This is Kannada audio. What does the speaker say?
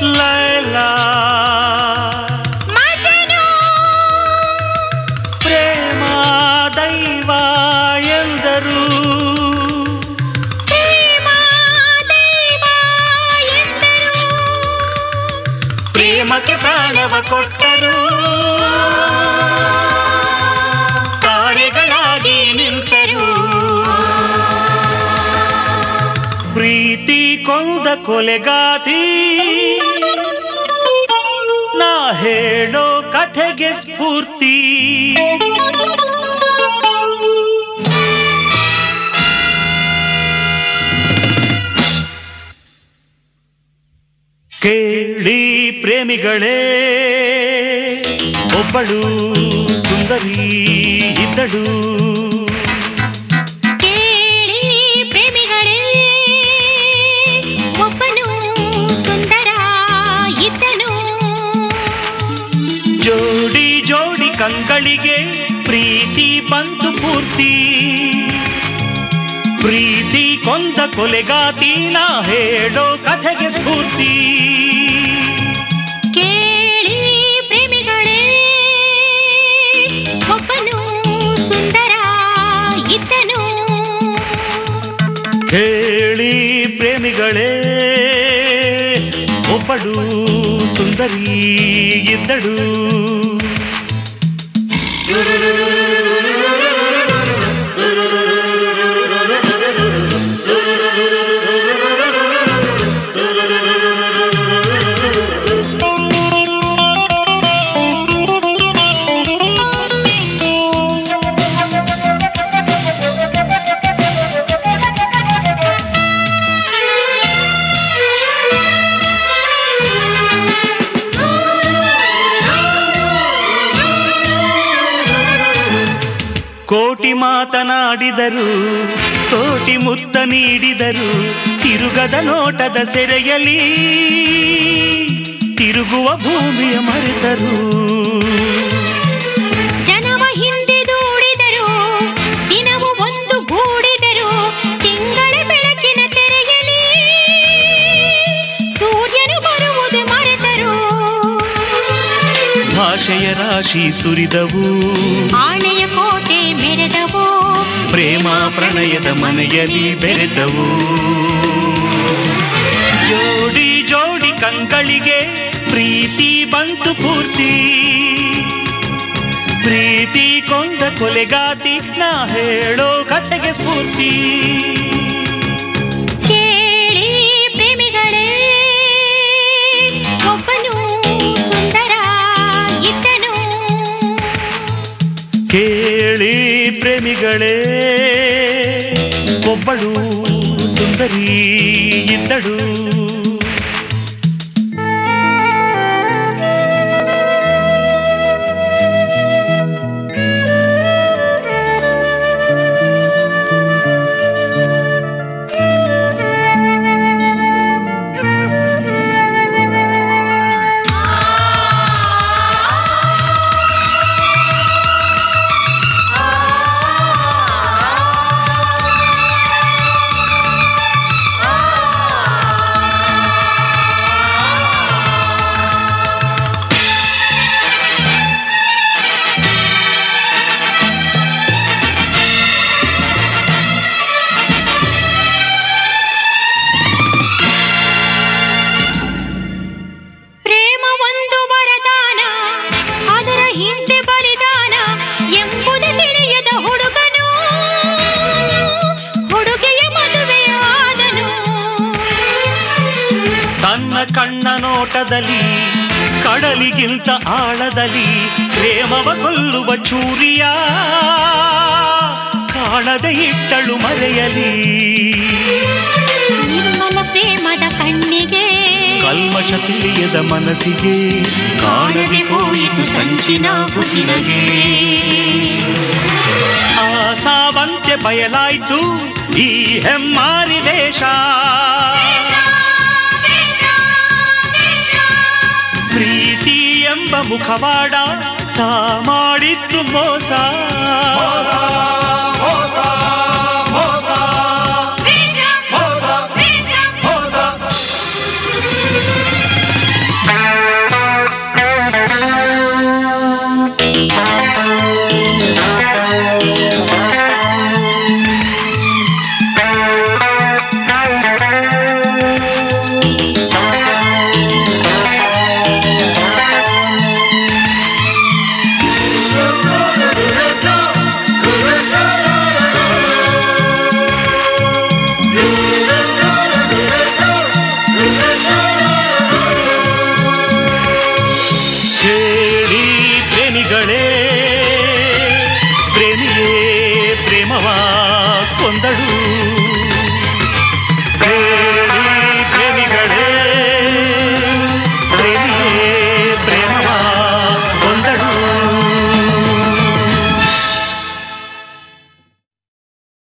ಲೈಲಾ ಮಜನು ಪ್ರೇಮ ದೈವ ಎಂದರು ಪ್ರೇಮ ದೈವ ಎಂದರು ಪ್ರೇಮಕ್ಕೆ ಪ್ರಾಣವ ಕೊಟ್ಟರು ತಾರೆಗಳಾಗಿ ನಿಂತರು ಪ್ರೀತಿ ಕೊಂದ ಕೊಲೆಗಾತಿ ನಾ ಹೇಳೋ ಕಥೆಗೆ ಸ್ಫೂರ್ತಿ ಕೇಳಿ ಪ್ರೇಮಿಗಳೇ ಒಬ್ಬಳು ಸುಂದರಿ ಇದ್ದಳು ಕೇಳಿ ಪ್ರೇಮಿಗಳೇ ಒಬ್ಬನು ಸುಂದರ ಇದ್ದನು ಜೋಡಿ ಜೋಡಿ ಕಂಗಳಿಗೆ ಪ್ರೀತಿ ಬಂತು ಪೂರ್ತಿ ಪ್ರೀತಿ ಕೊಂದ ಕೊಲೆಗಾತಿ ನಾ ಹೇಳೋ ಕಥೆಗೆ ಸ್ಫೂರ್ತಿ ಕೇಳಿ ಪ್ರೇಮಿಗಳೇ ಒಬ್ಬನು ಸುಂದರ ಇದ್ದನು ಕೇಳಿ ಪ್ರೇಮಿಗಳೇ ಒಬ್ಬಳು ಸುಂದರಿ ಇದ್ದಳು ಕೋಟಿ ಮಾತನಾಡಿದರು ಕೋಟಿ ಮುತ್ತ ನೀಡಿದರು ತಿರುಗದ ನೋಟದ ಸೆರೆಯಲಿ ತಿರುಗುವ ಭೂಮಿಯ ಮರೆತರು ಜನವ ಹಿಂದೆ ದೂಡಿದರು ದಿನವೂ ಒಂದು ಗೂಡಿದರು ತಿಂಗಳ ಬೆಳಕಿನ ತೆರೆಯಲಿ ಸೂರ್ಯನು ಬರುವುದು ಮರೆತರು ಭಾಷೆಯ ರಾಶಿ ಸುರಿದವು ಆಣೆಯ ಕೋಟೆ ಮೆರೆದವು ಪ್ರೇಮ ಪ್ರಣಯದ ಮನೆಯಲ್ಲಿ ಬೆರೆತವು ಜೋಡಿ ಜೋಡಿ ಕಂಗಳಿಗೆ ಪ್ರೀತಿ ಬಂತು ಪೂರ್ತಿ ಪ್ರೀತಿ ಕೊಂದ ಕೊಲೆಗಾತಿ ನಾ ಹೇಳೋ ಕಥೆಗೆ ಸ್ಫೂರ್ತಿ ಕೇಳಿ ಪ್ರೇಮಿಗಳೇ ಒಬ್ಬನು ಸುಂದರ ಇದ್ದನು ಕೇಳಿ ಪ್ರೇಮಿಗಳೇ ಒಬ್ಬಳು ಸುಂದರಿ ಇದ್ದಳು ಕಣ್ಣ ನೋಟದಲ್ಲಿ ಕಡಲಿಗಿಂತ ಆಳದಲ್ಲಿ ಪ್ರೇಮವ ಕೊಲ್ಲುವ ಚೂರಿಯ ಕಾಣದೆ ಇಟ್ಟಳು ಮರೆಯಲಿ ನಿರ್ಮಲ ಪ್ರೇಮದ ಕಣ್ಣಿಗೆ ಕಲ್ಮಶ ತಿಳಿಯದ ಮನಸ್ಸಿಗೆ ಕಾಣದೆ ಹೋಯಿತು ಸಂಚಿನ ಹುಸಿನಗೆ ಆಸಾವಂತೆ ಬಯಲಾಯ್ತು ಈ ಹೆಮ್ಮಾರಿ ವೇಷ ಪ್ರೀತಿ ಎಂಬ ಮುಖವಾಡ ತಾ ಮಾಡಿದ್ದು ಮೋಸ